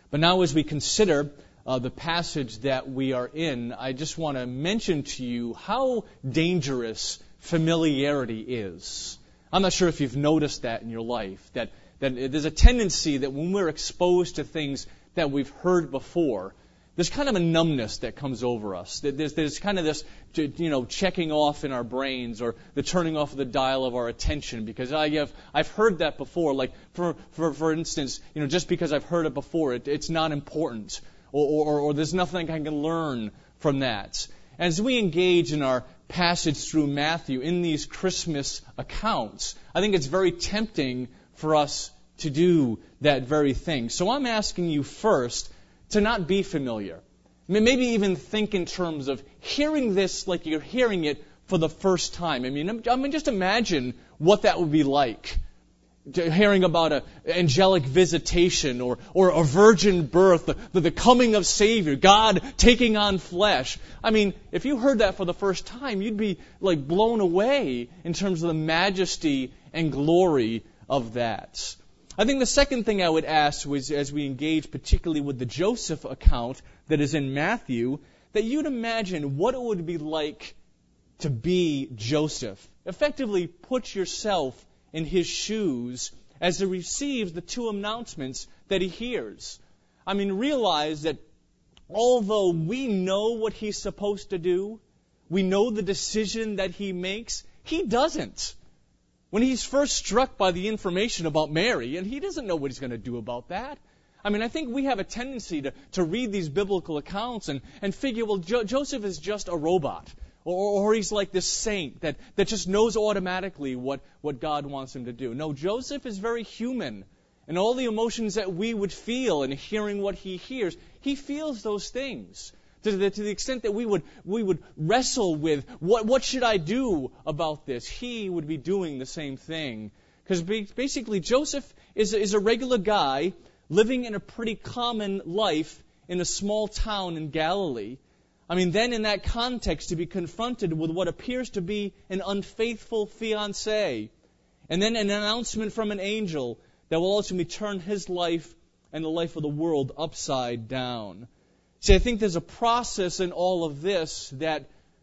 But now as we consider the passage that we are in, I just want to mention to you how dangerous familiarity is. I'm not sure if you've noticed that in your life, that there's a tendency that when we're exposed to things that we've heard before, there's kind of a numbness that comes over us. There's kind of this, checking off in our brains, or the turning off of the dial of our attention, because I've heard that before. Like for instance, just because I've heard it before, it's not important, or there's nothing I can learn from that. As we engage in our passage through Matthew in these Christmas accounts, I think it's very tempting for us to do that very thing. So I'm asking you first to not be familiar. Maybe even think in terms of hearing this like you're hearing it for the first time. I mean, just imagine what that would be like. Hearing about an angelic visitation or a virgin birth, the coming of Savior, God taking on flesh. I mean, if you heard that for the first time, you'd be like blown away in terms of the majesty and glory of that. I think the second thing I would ask was, as we engage particularly with the Joseph account that is in Matthew, that you'd imagine what it would be like to be Joseph. Effectively put yourself in his shoes as he receives the two announcements that he hears. I mean, realize that although we know what he's supposed to do, we know the decision that he makes, he doesn't. When he's first struck by the information about Mary, and he doesn't know what he's going to do about that. I mean, I think we have a tendency to read these biblical accounts and figure, well, Joseph is just a robot. Or he's like this saint that just knows automatically what God wants him to do. No, Joseph is very human. And all the emotions that we would feel in hearing what he hears, he feels those things. To the extent that we would wrestle with, what should I do about this? He would be doing the same thing. Because basically Joseph is a regular guy living in a pretty common life in a small town in Galilee. I mean, then in that context, to be confronted with what appears to be an unfaithful fiancé, and then an announcement from an angel that will ultimately turn his life and the life of the world upside down. See, I think there's a process in all of this that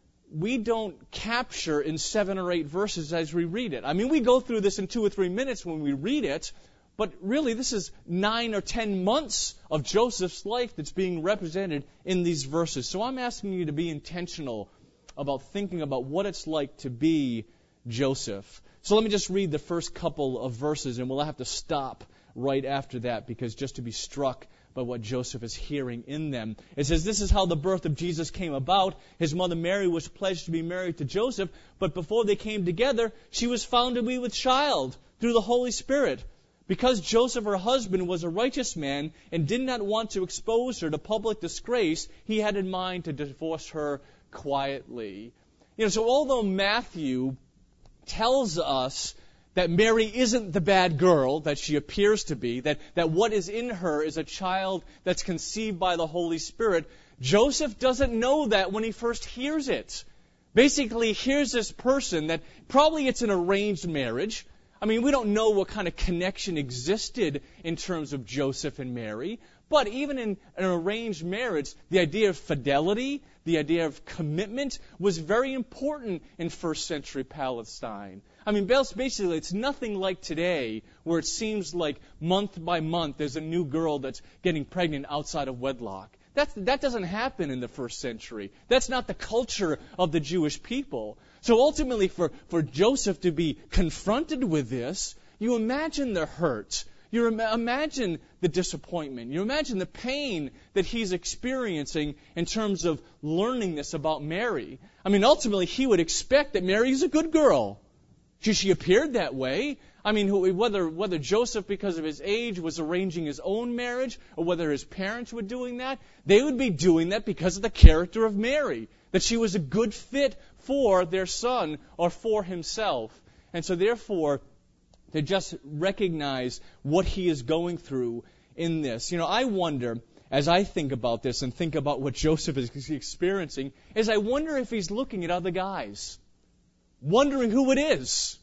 we don't capture in 7 or 8 verses as we read it. I mean, we go through this in 2 or 3 minutes when we read it, but really this is 9 or 10 months of Joseph's life that's being represented in these verses. So I'm asking you to be intentional about thinking about what it's like to be Joseph. So let me just read the first couple of verses, and we'll have to stop right after that, because just to be struck by what Joseph is hearing in them. It says, this is how the birth of Jesus came about. His mother Mary was pledged to be married to Joseph, but before they came together, she was found to be with child through the Holy Spirit. Because Joseph, her husband, was a righteous man and did not want to expose her to public disgrace, he had in mind to divorce her quietly. So although Matthew tells us that Mary isn't the bad girl that she appears to be, that what is in her is a child that's conceived by the Holy Spirit, Joseph doesn't know that when he first hears it. Basically, here's this person that probably it's an arranged marriage. I mean, we don't know what kind of connection existed in terms of Joseph and Mary, but even in an arranged marriage, the idea of fidelity, the idea of commitment was very important in first century Palestine. I mean, basically, it's nothing like today, where it seems like month by month there's a new girl that's getting pregnant outside of wedlock. That doesn't happen in the first century. That's not the culture of the Jewish people. So ultimately, for Joseph to be confronted with this, you imagine the hurt. You imagine the disappointment. You imagine the pain that he's experiencing in terms of learning this about Mary. I mean, ultimately, he would expect that Mary is a good girl. She appeared that way. I mean, whether Joseph, because of his age, was arranging his own marriage, or whether his parents were doing that, they would be doing that because of the character of Mary, that she was a good fit for their son or for himself. And so therefore, to just recognize what he is going through in this. I wonder, as I think about this and think about what Joseph is experiencing, is I wonder if he's looking at other guys, wondering who it is.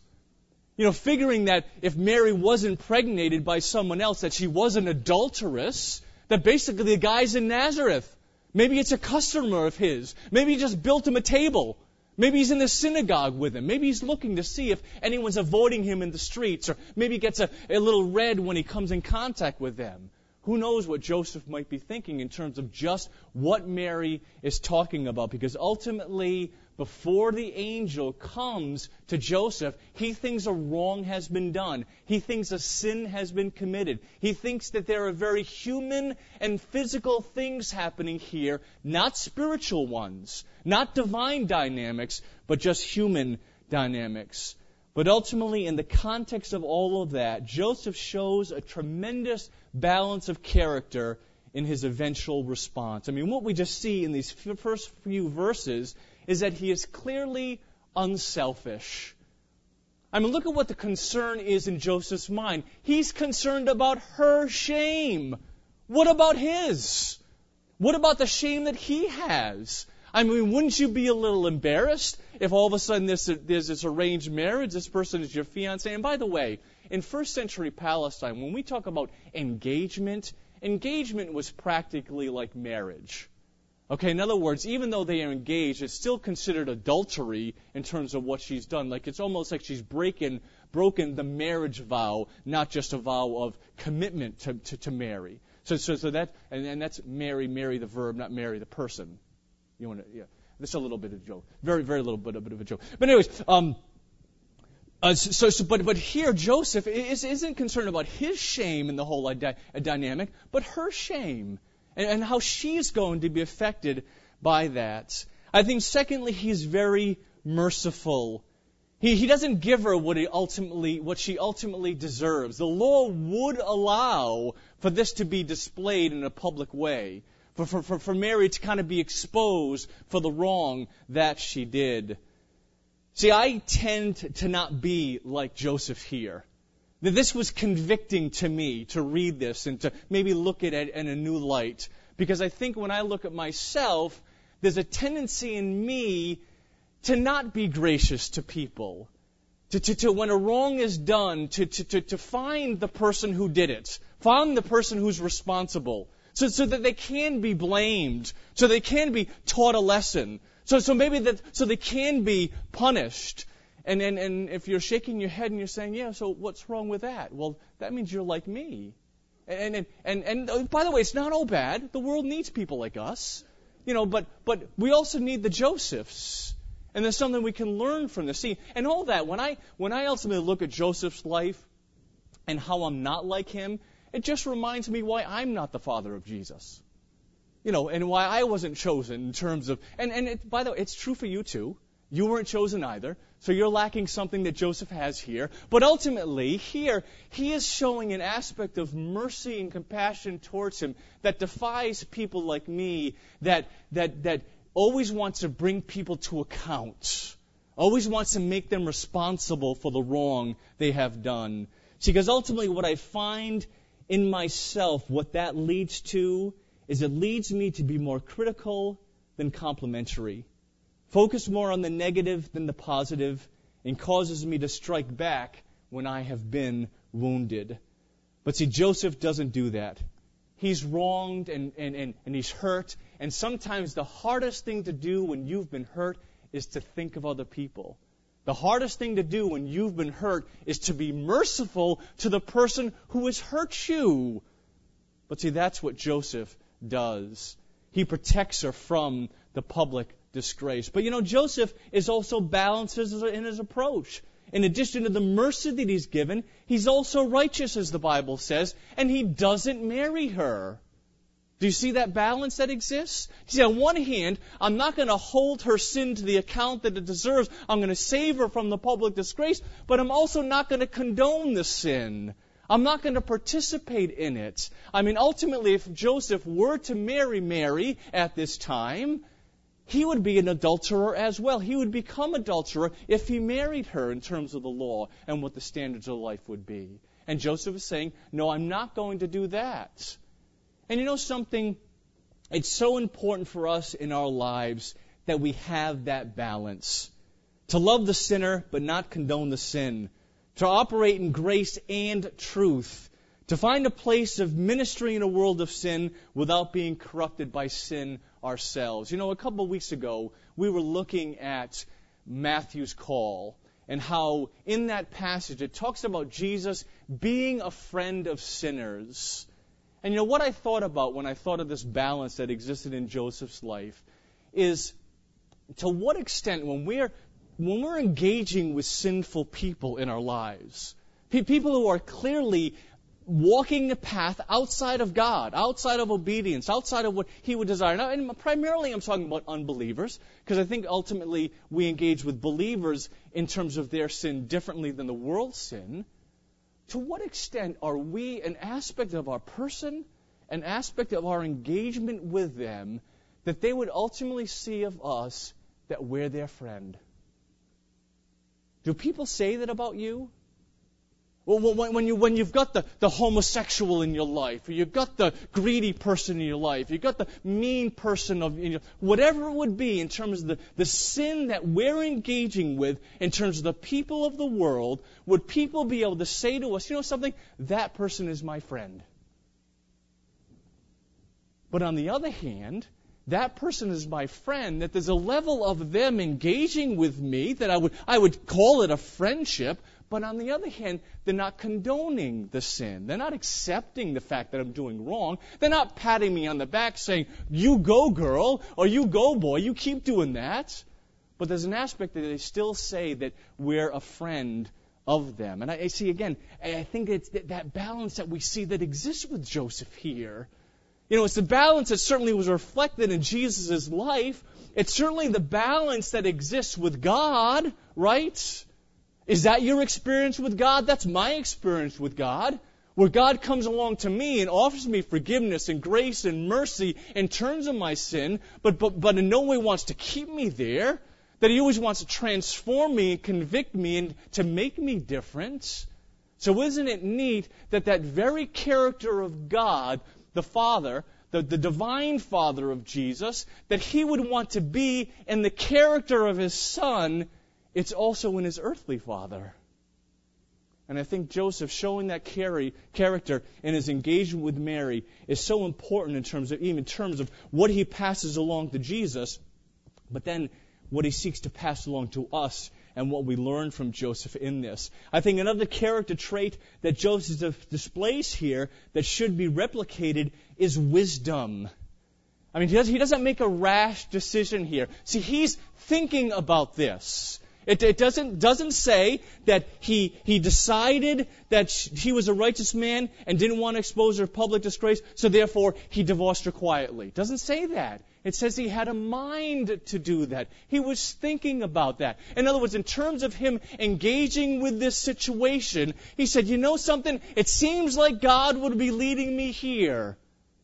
Figuring that if Mary was impregnated by someone else, that she was an adulteress, That basically the guy's in Nazareth. Maybe it's a customer of his. Maybe he just built him a table. Maybe he's in the synagogue with him. Maybe he's looking to see if anyone's avoiding him in the streets. Or maybe he gets a little red when he comes in contact with them. Who knows what Joseph might be thinking in terms of just what Mary is talking about. Because ultimately, before the angel comes to Joseph, he thinks a wrong has been done. He thinks a sin has been committed. He thinks that there are very human and physical things happening here, not spiritual ones, not divine dynamics, but just human dynamics. But ultimately, in the context of all of that, Joseph shows a tremendous balance of character in his eventual response. I mean, what we just see in these first few verses is that he is clearly unselfish. I mean, look at what the concern is in Joseph's mind. He's concerned about her shame. What about his? What about the shame that he has? I mean, wouldn't you be a little embarrassed if all of a sudden there's this arranged marriage, this person is your fiancé? And by the way, in first century Palestine, when we talk about engagement was practically like marriage. Okay, in other words, even though they are engaged, it's still considered adultery in terms of what she's done. Like it's almost like she's broken the marriage vow, not just a vow of commitment to marry. So that and that's marry the verb, not marry the person. You want to, yeah. That's a little bit of a joke. Very, very little bit of a joke. But anyways, but here Joseph isn't concerned about his shame in the whole dynamic, but her shame and how she's going to be affected by that. I think secondly, he's very merciful. He doesn't give her what she ultimately deserves. The law would allow for this to be displayed in a public way. For Mary to kind of be exposed for the wrong that she did. See, I tend to not be like Joseph here. This was convicting to me to read this and to maybe look at it in a new light. Because I think when I look at myself, there's a tendency in me to not be gracious to people. To when a wrong is done, to find the person who did it. Find the person who's responsible. So that they can be blamed, so they can be taught a lesson, so they can be punished. And if you're shaking your head and you're saying, yeah, so what's wrong with that? Well, that means you're like me. And by the way, it's not all bad. The world needs people like us, But we also need the Josephs, and there's something we can learn from this. See, and all that. When I ultimately look at Joseph's life and how I'm not like him. It just reminds me why I'm not the father of Jesus. And why I wasn't chosen in terms of... And by the way, it's true for you too. You weren't chosen either. So you're lacking something that Joseph has here. But ultimately, here, he is showing an aspect of mercy and compassion towards him that defies people like me that always wants to bring people to account. Always wants to make them responsible for the wrong they have done. See, because ultimately what I find in myself, what that leads to is it leads me to be more critical than complimentary, focus more on the negative than the positive, and causes me to strike back when I have been wounded. But see, Joseph doesn't do that. He's wronged and he's hurt, and sometimes the hardest thing to do when you've been hurt is to think of other people. The hardest thing to do when you've been hurt is to be merciful to the person who has hurt you. But see, that's what Joseph does. He protects her from the public disgrace. But Joseph is also balanced in his approach. In addition to the mercy that he's given, he's also righteous, as the Bible says, and he doesn't marry her. Do you see that balance that exists? See, on one hand, I'm not going to hold her sin to the account that it deserves. I'm going to save her from the public disgrace, but I'm also not going to condone the sin. I'm not going to participate in it. I mean, ultimately, if Joseph were to marry Mary at this time, he would be an adulterer as well. He would become adulterer if he married her in terms of the law and what the standards of life would be. And Joseph is saying, no, I'm not going to do that. And you know something? It's so important for us in our lives that we have that balance. To love the sinner, but not condone the sin. To operate in grace and truth. To find a place of ministry in a world of sin without being corrupted by sin ourselves. You know, a couple of weeks ago, we were looking at Matthew's call and how in that passage it talks about Jesus being a friend of sinners. And you know, what I thought about when I thought of this balance that existed in Joseph's life is to what extent when we're engaging with sinful people in our lives, people who are clearly walking a path outside of God, outside of obedience, outside of what He would desire. Now, and primarily I'm talking about unbelievers, because I think ultimately we engage with believers in terms of their sin differently than the world's sin. To what extent are we an aspect of our person, an aspect of our engagement with them, that they would ultimately see of us that we're their friend? Do people say that about you? Well, when you've got the homosexual in your life, or you've got the greedy person in your life, you've got the mean person whatever it would be in terms of the sin that we're engaging with, in terms of the people of the world, would people be able to say to us, you know something, that person is my friend? But on the other hand, that person is my friend, that there's a level of them engaging with me that I would call it a friendship. But on the other hand, they're not condoning the sin. They're not accepting the fact that I'm doing wrong. They're not patting me on the back saying, you go girl, or you go boy, you keep doing that. But there's an aspect that they still say that we're a friend of them. And I see again, I think it's that balance that we see that exists with Joseph here. You know, it's the balance that certainly was reflected in Jesus' life. It's certainly the balance that exists with God, right? Is that your experience with God? That's my experience with God. Where God comes along to me and offers me forgiveness and grace and mercy in terms of my sin, but in no way wants to keep me there. That He always wants to transform me and convict me and to make me different. So isn't it neat that very character of God, the Father, the divine Father of Jesus, that He would want to be in the character of His Son, it's also in His earthly father. And I think Joseph showing that character in his engagement with Mary is so important in terms of what he passes along to Jesus, but then what he seeks to pass along to us and what we learn from Joseph in this. I think another character trait that Joseph displays here that should be replicated is wisdom. I mean, he doesn't make a rash decision here. See, he's thinking about this. It doesn't say that he decided that he was a righteous man and didn't want to expose her public disgrace, so therefore he divorced her quietly. It doesn't say that. It says he had a mind to do that. He was thinking about that. In other words, in terms of him engaging with this situation, he said, you know something? It seems like God would be leading me here.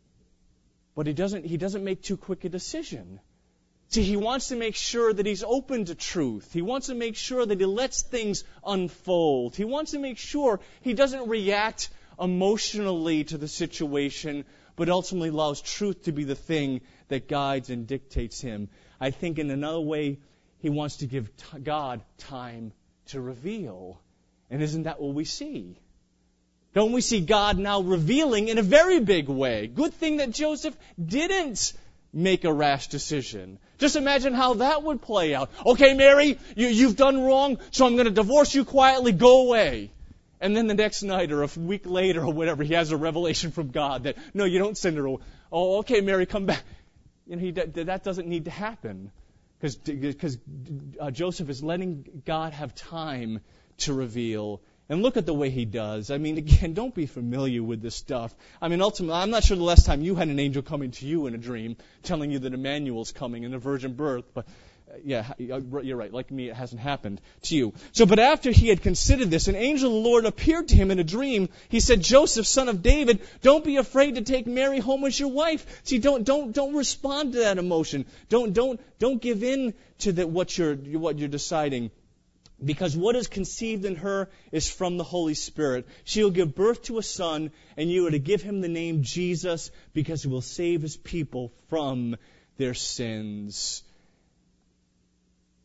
But he doesn't make too quick a decision. See, he wants to make sure that he's open to truth. He wants to make sure that he lets things unfold. He wants to make sure he doesn't react emotionally to the situation, but ultimately allows truth to be the thing that guides and dictates him. I think in another way, he wants to give God time to reveal. And isn't that what we see? Don't we see God now revealing in a very big way? Good thing that Joseph didn't make a rash decision. Just imagine how that would play out. Okay, Mary, you've done wrong, so I'm going to divorce you quietly. Go away. And then the next night or a week later or whatever, he has a revelation from God that, no, you don't send her away. Oh, okay, Mary, come back. You know, that doesn't need to happen because Joseph is letting God have time to reveal. And look at the way he does. I mean, again, don't be familiar with this stuff. I mean, ultimately, I'm not sure the last time you had an angel coming to you in a dream telling you that Emmanuel's coming in a virgin birth. But, yeah, you're right. Like me, it hasn't happened to you. So, but after he had considered this, an angel of the Lord appeared to him in a dream. He said, Joseph, son of David, don't be afraid to take Mary home as your wife. See, don't respond to that emotion. Don't give in to what you're deciding. Because what is conceived in her is from the Holy Spirit. She will give birth to a son, and you are to give him the name Jesus, because he will save his people from their sins.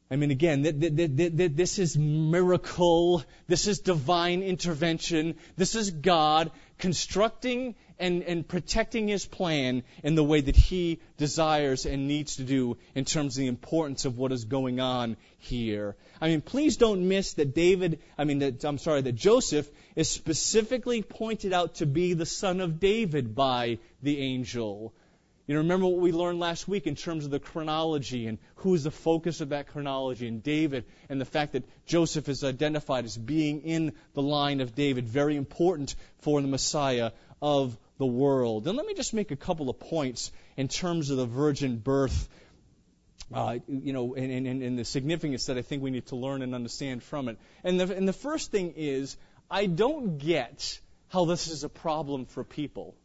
I mean, again, this is miracle. This is divine intervention. This is God constructing and protecting His plan in the way that He desires and needs to do in terms of the importance of what is going on here. I mean, please don't miss that that Joseph is specifically pointed out to be the son of David by the angel. You know, remember what we learned last week in terms of the chronology and who is the focus of that chronology, and David, and the fact that Joseph is identified as being in the line of David, very important for the Messiah of the world. And let me just make a couple of points in terms of the virgin birth, and the significance that I think we need to learn and understand from it. And the first thing is, I don't get how this is a problem for people.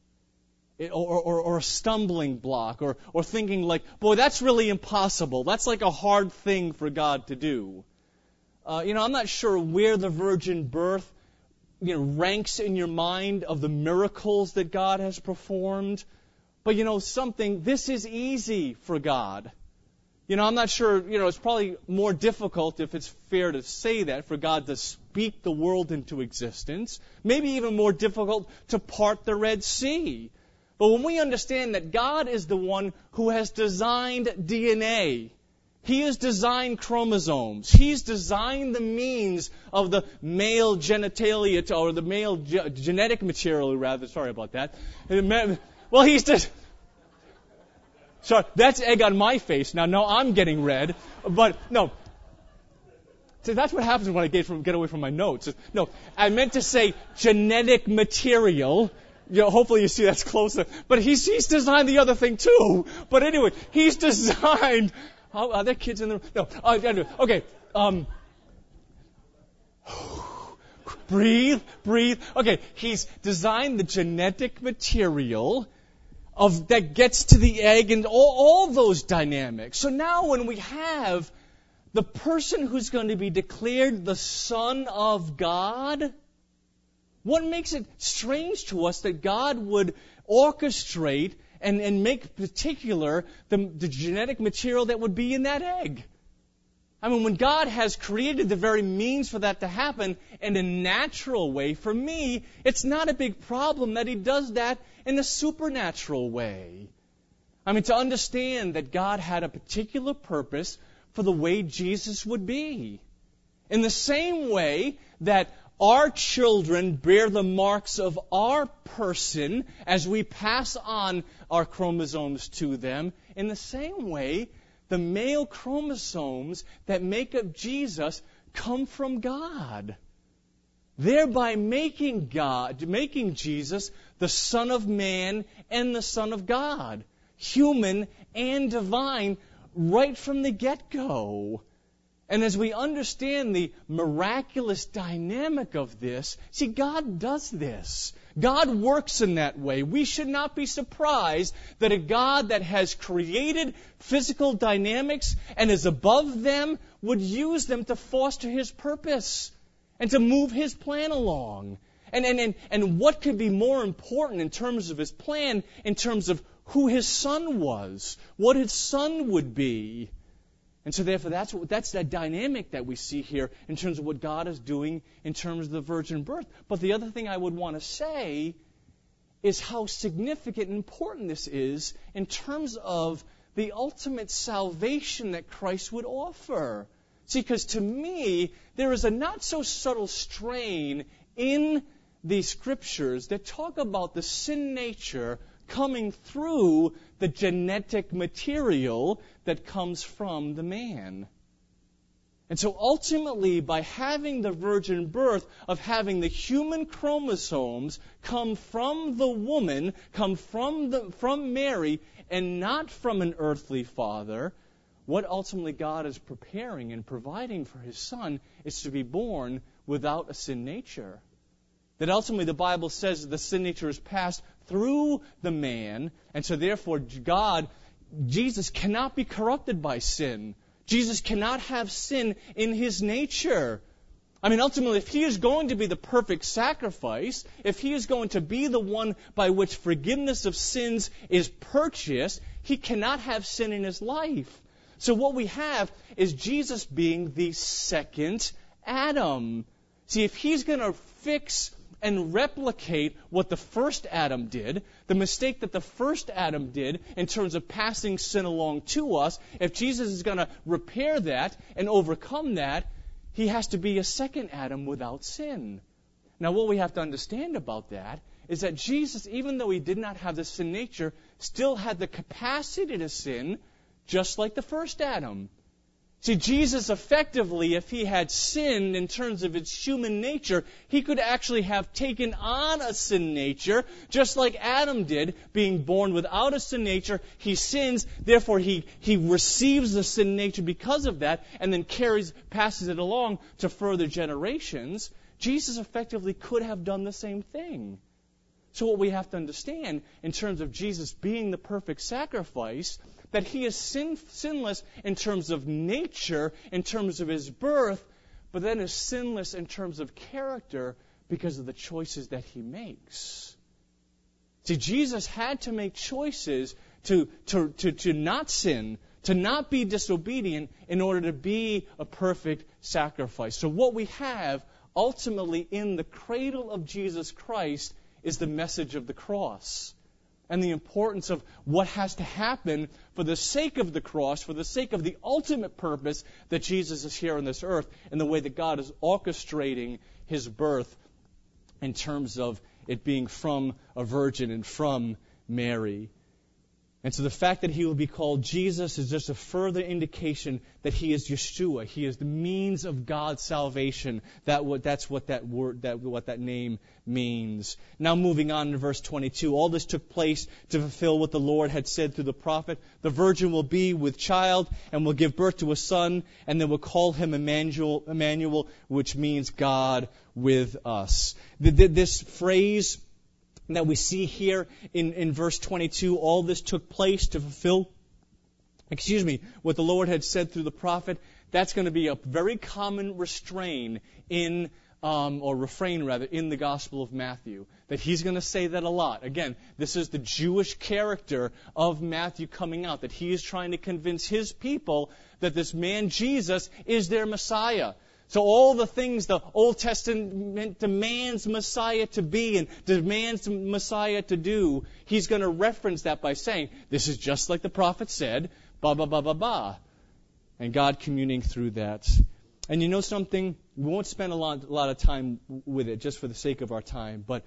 Or a stumbling block, or thinking like, boy, that's really impossible. That's like a hard thing for God to do. I'm not sure where the virgin birth, ranks in your mind of the miracles that God has performed. But this is easy for God. I'm not sure, it's probably more difficult, if it's fair to say that, for God to speak the world into existence. Maybe even more difficult to part the Red Sea. But when we understand that God is the one who has designed DNA, He has designed chromosomes, He's designed the means of the male genitalia, or the male genetic material, rather, sorry about that. Well, He's just... Sorry, that's egg on my face. Now I'm getting red. But, no. See, that's what happens when I get away from my notes. No, I meant to say genetic material. Hopefully you see that's closer. But he's designed the other thing too. But anyway, He's designed... are there kids in the room? No. Okay. Breathe. Okay. He's designed the genetic material that gets to the egg and all those dynamics. So now when we have the person who's going to be declared the Son of God, what makes it strange to us that God would orchestrate and make particular the genetic material that would be in that egg? I mean, when God has created the very means for that to happen in a natural way, for me, it's not a big problem that He does that in a supernatural way. I mean, to understand that God had a particular purpose for the way Jesus would be. In the same way that our children bear the marks of our person as we pass on our chromosomes to them, in the same way, the male chromosomes that make up Jesus come from God, thereby making Jesus the Son of Man and the Son of God, human and divine, right from the get-go. And as we understand the miraculous dynamic of this, see, God does this. God works in that way. We should not be surprised that a God that has created physical dynamics and is above them would use them to foster His purpose and to move His plan along. And what could be more important in terms of His plan, in terms of who His Son was, what His Son would be. And so therefore that's that dynamic that we see here in terms of what God is doing in terms of the virgin birth. But the other thing I would want to say is how significant and important this is in terms of the ultimate salvation that Christ would offer. See, because to me, there is a not so subtle strain in the Scriptures that talk about the sin nature coming through the genetic material that comes from the man. And so ultimately, by having the virgin birth of having the human chromosomes come from the woman, come from Mary, and not from an earthly father, what ultimately God is preparing and providing for His Son is to be born without a sin nature. That ultimately the Bible says that the sin nature is passed through the man, and so therefore Jesus cannot be corrupted by sin. Jesus cannot have sin in His nature. I mean, ultimately, if He is going to be the perfect sacrifice, if He is going to be the one by which forgiveness of sins is purchased, He cannot have sin in His life. So what we have is Jesus being the second Adam. See, if he's going to fix and replicate what the first Adam did, the mistake that the first Adam did in terms of passing sin along to us, if Jesus is going to repair that and overcome that, he has to be a second Adam without sin. Now, what we have to understand about that is that Jesus, even though he did not have the sin nature, still had the capacity to sin, just like the first Adam. See, Jesus effectively, if he had sinned in terms of its human nature, he could actually have taken on a sin nature, just like Adam did, being born without a sin nature. He sins, therefore he receives the sin nature because of that, and then passes it along to further generations. Jesus effectively could have done the same thing. So what we have to understand in terms of Jesus being the perfect sacrifice, that he is sinless in terms of nature, in terms of his birth, but then is sinless in terms of character because of the choices that he makes. See, Jesus had to make choices to not sin, to not be disobedient in order to be a perfect sacrifice. So what we have ultimately in the cradle of Jesus Christ is the message of the cross and the importance of what has to happen for the sake of the cross, for the sake of the ultimate purpose that Jesus is here on this earth, and the way that God is orchestrating his birth in terms of it being from a virgin and from Mary. And so the fact that he will be called Jesus is just a further indication that he is Yeshua. He is the means of God's salvation. That's what that name means. Now moving on to verse 22. All this took place to fulfill what the Lord had said through the prophet. The virgin will be with child and will give birth to a son, and they will call him Emmanuel, which means God with us. This phrase that we see here in verse 22, all this took place to fulfill, what the Lord had said through the prophet. That's going to be a very common refrain in the Gospel of Matthew. That he's going to say that a lot. Again, this is the Jewish character of Matthew coming out. That he is trying to convince his people that this man Jesus is their Messiah. So all the things the Old Testament demands Messiah to be and demands Messiah to do, he's going to reference that by saying, this is just like the prophet said, ba ba ba ba ba. And God communing through that. And you know something? We won't spend a lot of time with it just for the sake of our time, but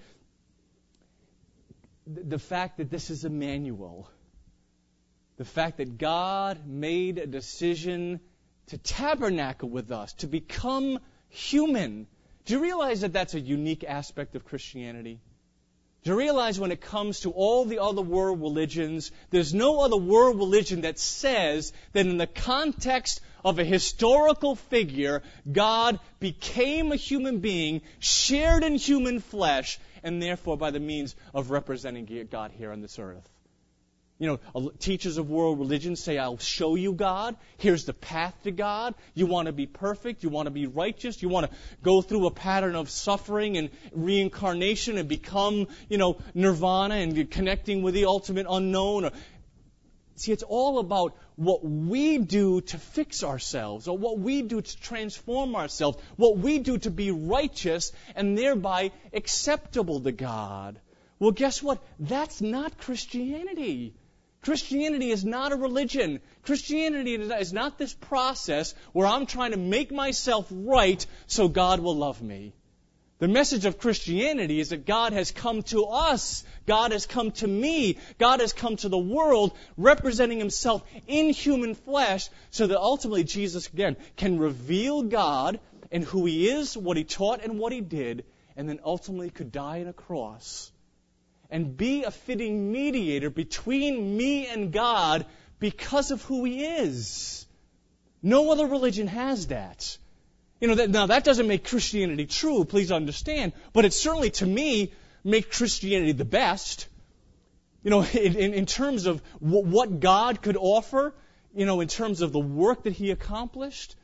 the fact that this is Emmanuel, the fact that God made a decision to tabernacle with us, to become human. Do you realize that that's a unique aspect of Christianity? Do you realize when it comes to all the other world religions, there's no other world religion that says that in the context of a historical figure, God became a human being, shared in human flesh, and therefore by the means of representing God here on this earth. You know, teachers of world religion say, I'll show you God. Here's the path to God. You want to be perfect. You want to be righteous. You want to go through a pattern of suffering and reincarnation and become, nirvana and connecting with the ultimate unknown. See, it's all about what we do to fix ourselves, or what we do to transform ourselves, what we do to be righteous and thereby acceptable to God. Well, guess what? That's not Christianity. Christianity is not a religion. Christianity is not this process where I'm trying to make myself right so God will love me. The message of Christianity is that God has come to us. God has come to me. God has come to the world representing himself in human flesh so that ultimately Jesus, again, can reveal God and who he is, what he taught and what he did, and then ultimately could die on a cross and be a fitting mediator between me and God because of who he is. No other religion has that. Now that doesn't make Christianity true, please understand, but it certainly, to me, makes Christianity the best. In terms of what God could offer, in terms of the work that he accomplished,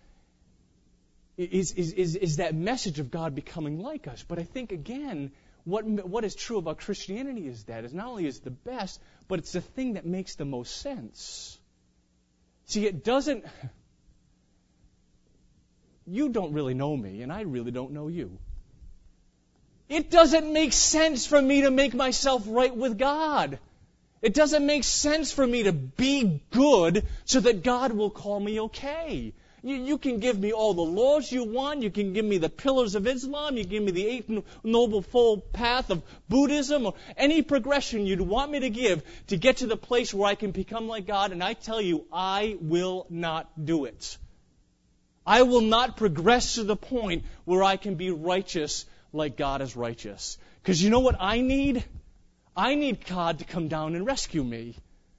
is that message of God becoming like us. But I think, again, what is true about Christianity is not only is the best, but it's the thing that makes the most sense. See, you don't really know me, and I really don't know you. It doesn't make sense for me to make myself right with God. It doesn't make sense for me to be good so that God will call me okay. You can give me all the laws you want. You can give me the pillars of Islam. You can give me the 8 Noble Fold Path of Buddhism, or any progression you'd want me to give to get to the place where I can become like God. And I tell you, I will not do it. I will not progress to the point where I can be righteous like God is righteous. Because you know what I need? I need God to come down and rescue me.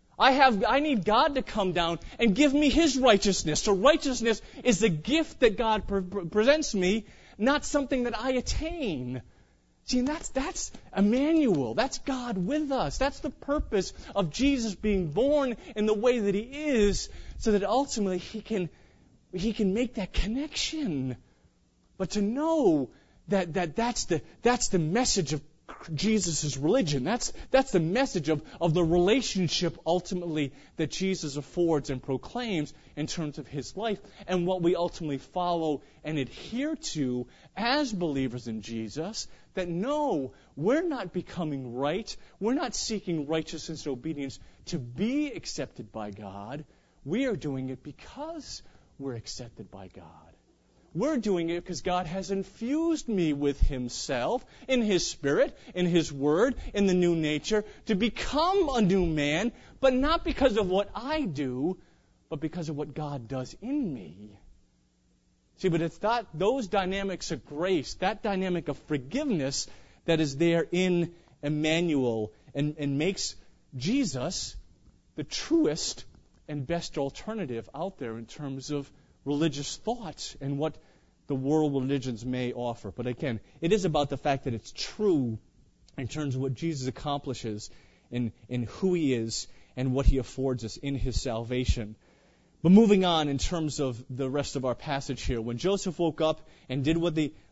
I need God to come down and give me His righteousness. So righteousness is a gift that God presents me, not something that I attain. See, and that's Emmanuel. That's God with us. That's the purpose of Jesus being born in the way that He is, so that ultimately He can make that connection. But to know that's the message of Jesus' religion. That's the message of the relationship ultimately that Jesus affords and proclaims in terms of His life, and what we ultimately follow and adhere to as believers in Jesus. That no, we're not becoming right. We're not seeking righteousness and obedience to be accepted by God. We are doing it because we're accepted by God. We're doing it because God has infused me with Himself, in His Spirit, in His Word, in the new nature, to become a new man, but not because of what I do, but because of what God does in me. See, but it's not those dynamics of grace, that dynamic of forgiveness that is there in Emmanuel and makes Jesus the truest and best alternative out there in terms of religious thoughts and what the world religions may offer. But again, it is about the fact that it's true in terms of what Jesus accomplishes in who He is and what He affords us in His salvation. But moving on in terms of the rest of our passage here, when Joseph woke up and did what he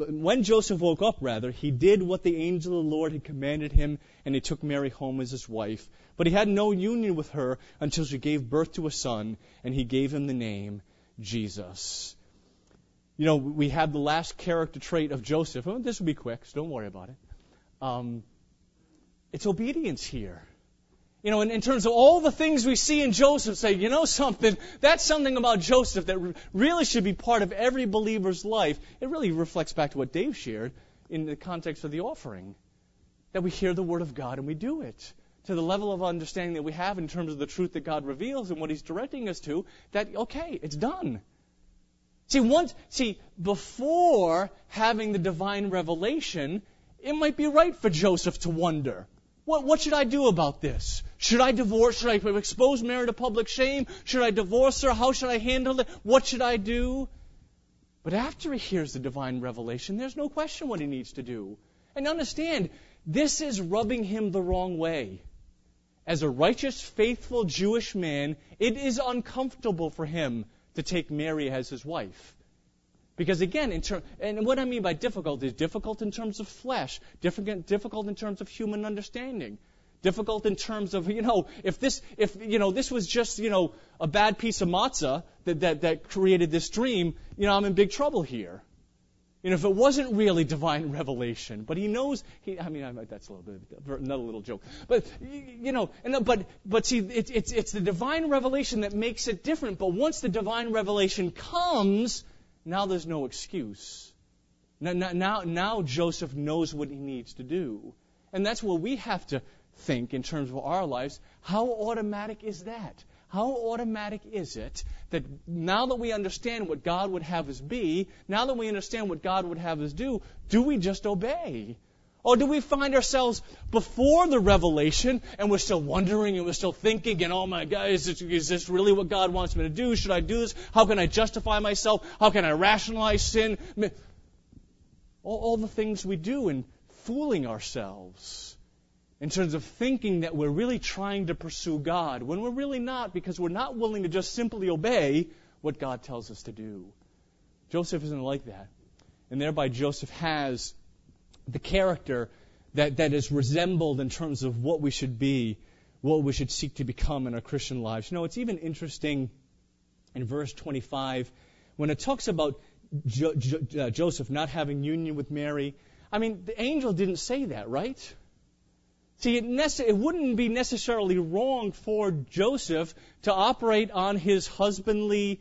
did what the angel of the Lord had commanded him, and he took Mary home as his wife. But he had no union with her until she gave birth to a son, and he gave him the name Jesus. You know, we have the last character trait of Joseph. Oh, this will be quick, so don't worry about it. It's obedience here. You know, in terms of all the things we see in Joseph, say, you know something, that's something about Joseph that really should be part of every believer's life. It really reflects back to what Dave shared in the context of the offering. That we hear the Word of God and we do it. To the level of understanding that we have in terms of the truth that God reveals and what He's directing us to, that, okay, it's done. See, before having the divine revelation, it might be right for Joseph to wonder, what should I do about this? Should I divorce? Should I expose Mary to public shame? Should I divorce her? How should I handle it? What should I do? But after he hears the divine revelation, there's no question what he needs to do. And understand, this is rubbing him the wrong way. As a righteous, faithful Jewish man, it is uncomfortable for him to take Mary as his wife. Because again, and what I mean by difficult is difficult in terms of flesh, difficult in terms of human understanding, difficult in terms of, if this was just, a bad piece of matzah that created this dream, I'm in big trouble here. If it wasn't really divine revelation, but he knows, that's a little bit, another little joke. But, but see, it's the divine revelation that makes it different. But once the divine revelation comes, now there's no excuse. Now Joseph knows what he needs to do. And that's what we have to think in terms of our lives. How automatic is that? How automatic is it that now that we understand what God would have us be, now that we understand what God would have us do we just obey? Or do we find ourselves before the revelation and we're still wondering and we're still thinking and, oh my God, is this really what God wants me to do? Should I do this? How can I justify myself? How can I rationalize sin? All the things we do in fooling ourselves in terms of thinking that we're really trying to pursue God when we're really not, because we're not willing to just simply obey what God tells us to do. Joseph isn't like that. And thereby Joseph has the character that is resembled in terms of what we should be, what we should seek to become in our Christian lives. It's even interesting in verse 25, when it talks about Joseph not having union with Mary, I mean, the angel didn't say that, right? See, it wouldn't be necessarily wrong for Joseph to operate on his husbandly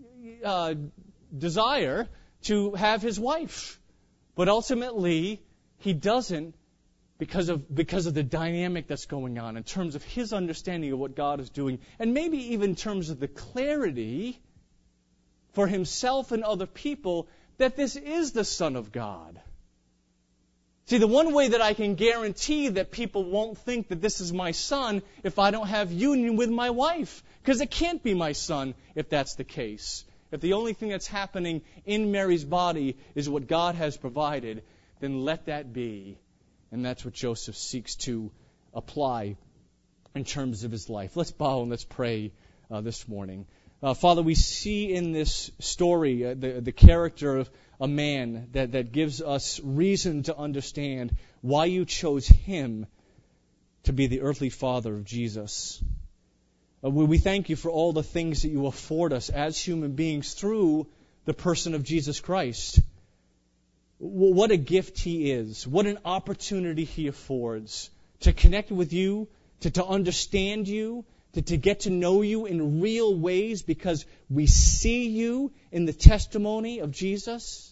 desire to have his wife. But ultimately, he doesn't because of the dynamic that's going on in terms of his understanding of what God is doing, and maybe even in terms of the clarity for himself and other people that this is the Son of God. See, the one way that I can guarantee that people won't think that this is my son if I don't have union with my wife, because it can't be my son if that's the case. If the only thing that's happening in Mary's body is what God has provided, then let that be. And that's what Joseph seeks to apply in terms of his life. Let's bow and let's pray this morning. Father, we see in this story the character of a man that gives us reason to understand why you chose him to be the earthly father of Jesus. We thank you for all the things that you afford us as human beings through the person of Jesus Christ. What a gift he is. What an opportunity he affords to connect with you, to understand you, to get to know you in real ways because we see you in the testimony of Jesus.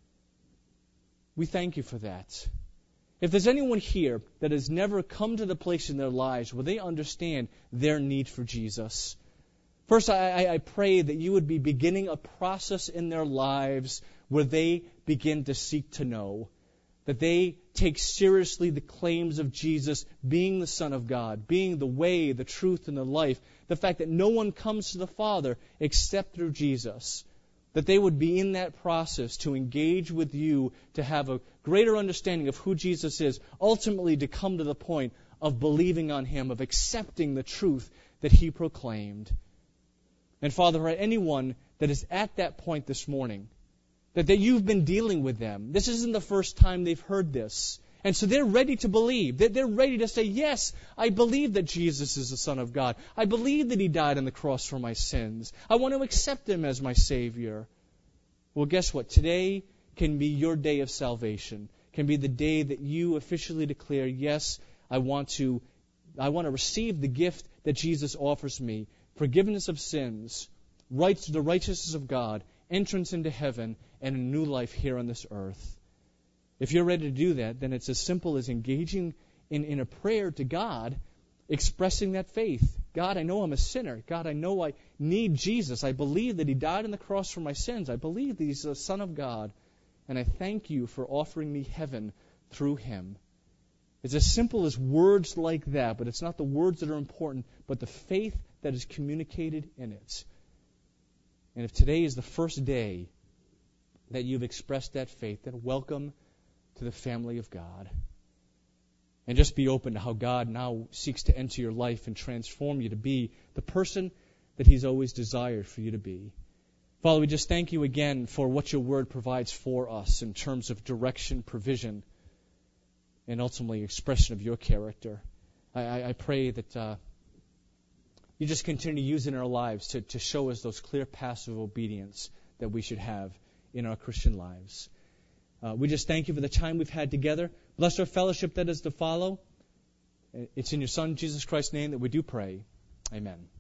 We thank you for that. If there's anyone here that has never come to the place in their lives where they understand their need for Jesus, first I pray that you would be beginning a process in their lives where they begin to seek to know, that they take seriously the claims of Jesus being the Son of God, being the way, the truth, and the life, the fact that no one comes to the Father except through Jesus, that they would be in that process to engage with you, to have a greater understanding of who Jesus is, ultimately to come to the point of believing on him, of accepting the truth that he proclaimed. And Father, for anyone that is at that point this morning, that you've been dealing with them. This isn't the first time they've heard this. And so they're ready to believe. They're ready to say, yes, I believe that Jesus is the Son of God. I believe that he died on the cross for my sins. I want to accept him as my Savior. Well, guess what? Today can be your day of salvation. Can be the day that you officially declare, yes, I want to receive the gift that Jesus offers me. Forgiveness of sins, rights to the righteousness of God, entrance into heaven, and a new life here on this earth. If you're ready to do that, then it's as simple as engaging in a prayer to God, expressing that faith. God, I know I'm a sinner. God, I know I need Jesus. I believe that he died on the cross for my sins. I believe that he's the Son of God. And I thank you for offering me heaven through him. It's as simple as words like that, but it's not the words that are important, but the faith that is communicated in it. And if today is the first day that you've expressed that faith, then welcome to the family of God. And just be open to how God now seeks to enter your life and transform you to be the person that he's always desired for you to be. Father, we just thank you again for what your word provides for us in terms of direction, provision, and ultimately expression of your character. I pray that you just continue to use in our lives to show us those clear paths of obedience that we should have in our Christian lives. We just thank you for the time we've had together. Bless our fellowship that is to follow. It's in your Son, Jesus Christ's name, that we do pray. Amen.